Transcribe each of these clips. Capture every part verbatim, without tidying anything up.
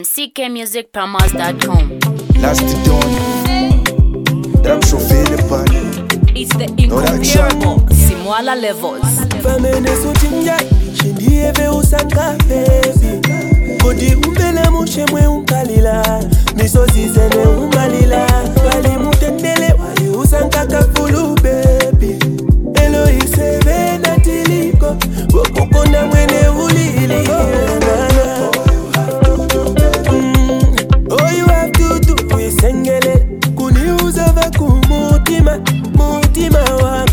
c k music promos dot com. Last dawn, them show feel the pan. It's the incomparable Simwala Levels. Famene sotinja, shindi eve usanga baby. Kodi umbele mushemwe unkalila, misozi zene umalila. Wali mutendele wali usanga kafulu baby. Elo isebe na tiliko, wokokona mwene ulili. All you have to do is sengele, kuniuza vaku mutima, mutima wako.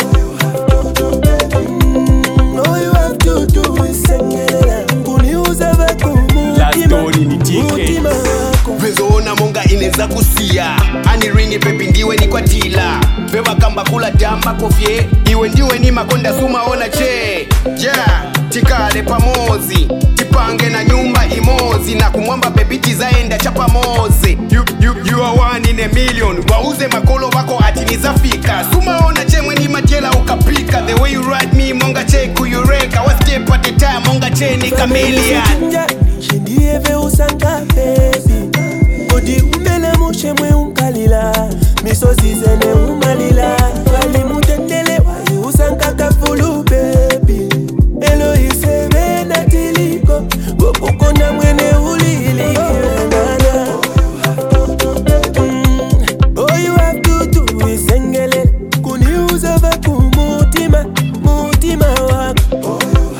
All you have to do is sengele, kuniuza vaku mutima, mutima wako. Vezoona monga ineza kusia, ani ringi pepi ndiwe ni kwa tila. Vewa kamba kula jamba kofye, iwe ndiwe ni makonda suma ona che. Yeah, tikale pamozi, tipange na nyumba imozi. Na kumwamba pepiti zaenda chapa mozi. You, you, you are one in a million, wauze makolo wako ati nizafika. Suma ona che mweni majela ukapika. The way you ride me monga che kuyureka. One step at a time monga che ni chameleon. Shindi eve usanga baby. Kodi umbele mushemwe unkalila, misozi zene umalila. Wali mutendele wali usanga kafulu baby. Elo isebe na tiliko, wokokona mwene ulili. All you have to do is sengele, kuniuza vaku mutima, mutima wako.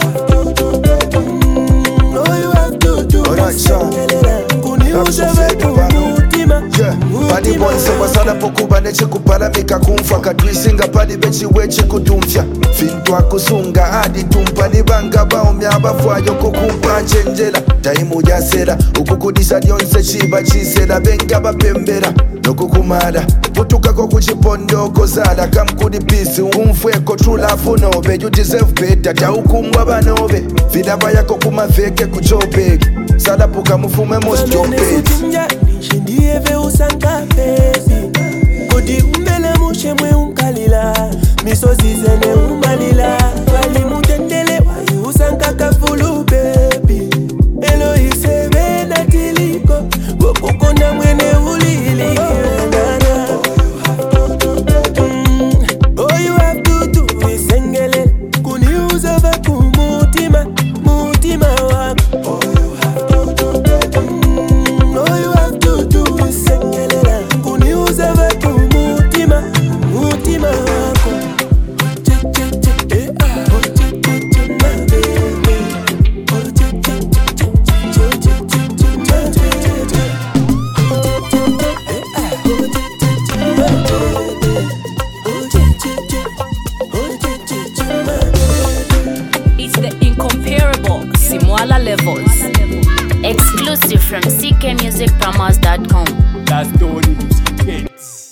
All you have to do is sengele, kuniuza vaku mutima, Padi mutima bonse wako. wasala pokuba neche kupalamika kumfa kadwisinga padi bechi weche kutumfya fintwa kusunga adi tumpa nibanga baumya abafwayo kukumpa chenjela taimu jasera ukukudisa dyonse chiba chisera benga bapembera nokukumada putukako kuchipondo kozala kamkudi pisi umfweko trulafu nobe you deserve better taukumwa banobe vidaba yako kumaveke kuchopeki salapuka mufume mostopeki Shindi eve usanga baby. Kodi umbele mushemwe unkalila, misozi zene umalila. Wali mutendele wali usanga kafulu baby. Elo isebe na tiliko, wokokona mwene ulili. All you have to do is sengele, kuniuza vaku mutima, mutima wako. All you have to do is sengele, kuniuza vaku mutima, mutima wako. It's the incomparable Simwala Levels. Exclusive from c k music promos dot com. Last dawn in the